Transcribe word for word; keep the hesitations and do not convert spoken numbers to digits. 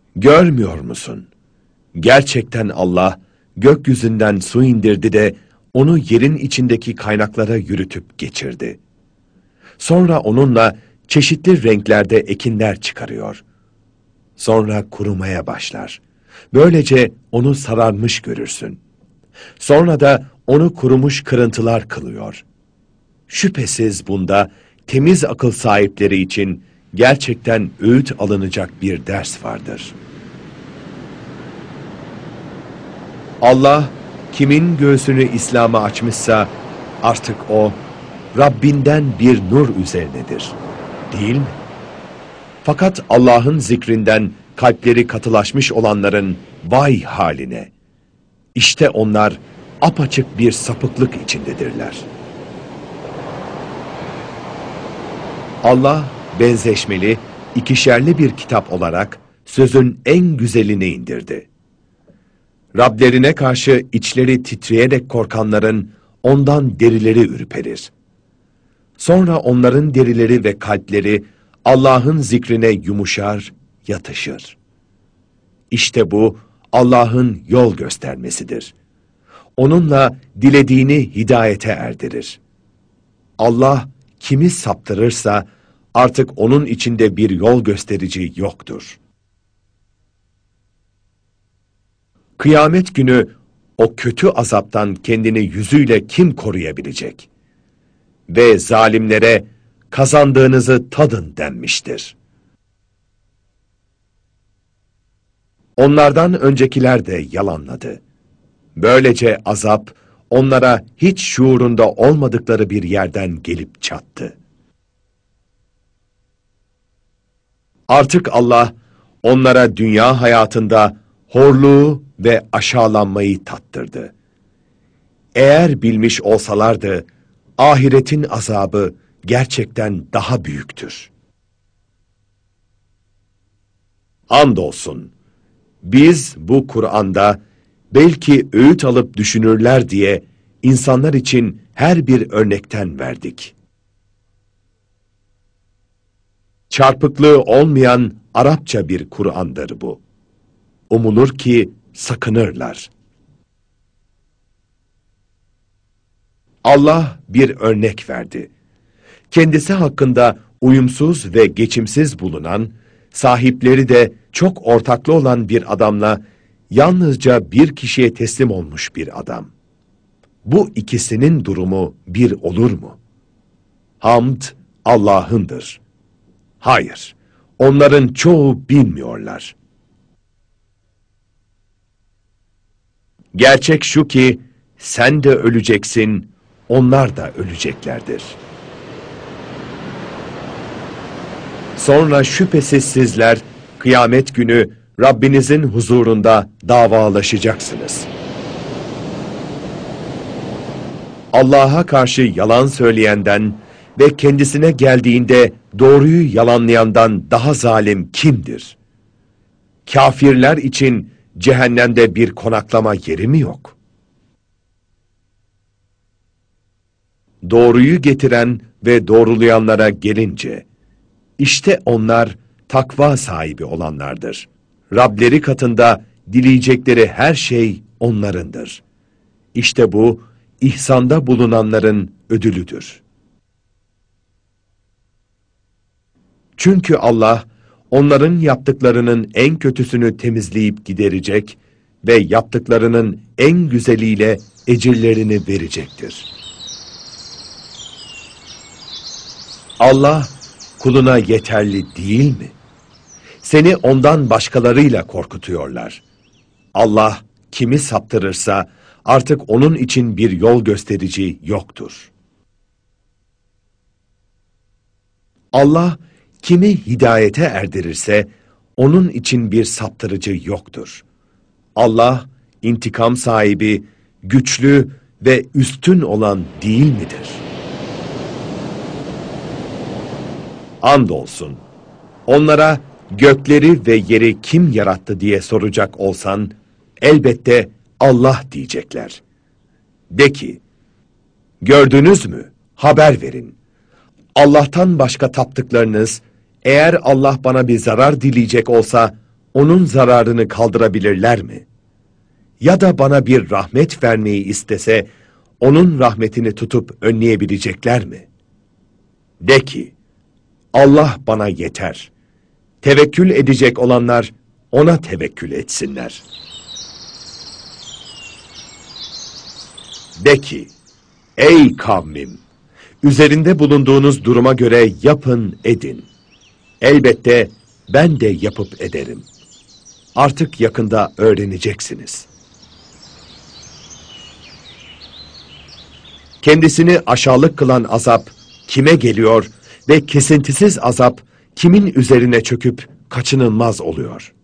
Görmüyor musun? Gerçekten Allah gökyüzünden su indirdi de onu yerin içindeki kaynaklara yürütüp geçirdi. Sonra onunla çeşitli renklerde ekinler çıkarıyor. Sonra kurumaya başlar. Böylece onu sararmış görürsün. Sonra da onu kurumuş kırıntılar kılıyor. Şüphesiz bunda temiz akıl sahipleri için gerçekten öğüt alınacak bir ders vardır. Allah kimin göğsünü İslam'a açmışsa artık o Rabbinden bir nur üzerinedir. Değil mi? Fakat Allah'ın zikrinden kalpleri katılaşmış olanların vay haline. İşte onlar apaçık bir sapıklık içindedirler. Allah benzeşmeli, ikişerli bir kitap olarak sözün en güzelini indirdi. Rablerine karşı içleri titreyerek korkanların ondan derileri ürperir. Sonra onların derileri ve kalpleri Allah'ın zikrine yumuşar, yatışır. İşte bu Allah'ın yol göstermesidir. Onunla dilediğini hidayete erdirir. Allah kimi saptırırsa artık onun içinde bir yol gösterici yoktur. Kıyamet günü o kötü azaptan kendini yüzüyle kim koruyabilecek? Ve zalimlere kazandığınızı tadın denmiştir. Onlardan öncekiler de yalanladı. Böylece azap onlara hiç şuurunda olmadıkları bir yerden gelip çattı. Artık Allah onlara dünya hayatında horluğu ve aşağılanmayı tattırdı. Eğer bilmiş olsalardı, ahiretin azabı gerçekten daha büyüktür. Andolsun, biz bu Kur'an'da belki öğüt alıp düşünürler diye insanlar için her bir örnekten verdik. Çarpıklığı olmayan Arapça bir Kur'an'dır bu. Umulur ki sakınırlar. Allah bir örnek verdi. Kendisi hakkında uyumsuz ve geçimsiz bulunan, sahipleri de çok ortaklı olan bir adamla yalnızca bir kişiye teslim olmuş bir adam. Bu ikisinin durumu bir olur mu? Hamd Allah'ındır. Hayır, onların çoğu bilmiyorlar. Gerçek şu ki, sen de öleceksin, onlar da öleceklerdir. Sonra şüphesiz sizler, kıyamet günü Rabbinizin huzurunda davalaşacaksınız. Allah'a karşı yalan söyleyenden ve kendisine geldiğinde doğruyu yalanlayandan daha zalim kimdir? Kafirler için cehennemde bir konaklama yeri mi yok? Doğruyu getiren ve doğrulayanlara gelince, işte onlar takva sahibi olanlardır. Rableri katında dileyecekleri her şey onlarındır. İşte bu, ihsanda bulunanların ödülüdür. Çünkü Allah, onların yaptıklarının en kötüsünü temizleyip giderecek ve yaptıklarının en güzeliyle ecirlerini verecektir. Allah, kuluna yeterli değil mi? Seni ondan başkalarıyla korkutuyorlar. Allah, kimi saptırırsa, artık onun için bir yol gösterici yoktur. Allah, kimi hidayete erdirirse, onun için bir saptırıcı yoktur. Allah, intikam sahibi, güçlü ve üstün olan değil midir? Andolsun, onlara gökleri ve yeri kim yarattı diye soracak olsan, elbette Allah diyecekler. De ki, gördünüz mü? Haber verin. Allah'tan başka taptıklarınız, eğer Allah bana bir zarar dileyecek olsa, onun zararını kaldırabilirler mi? Ya da bana bir rahmet vermeyi istese, onun rahmetini tutup önleyebilecekler mi? De ki, Allah bana yeter. Tevekkül edecek olanlar ona tevekkül etsinler. De ki, ey kavmim! Üzerinde bulunduğunuz duruma göre yapın edin. Elbette ben de yapıp ederim. Artık yakında öğreneceksiniz. Kendisini aşağılık kılan azap kime geliyor ve kesintisiz azap kimin üzerine çöküp kaçınılmaz oluyor?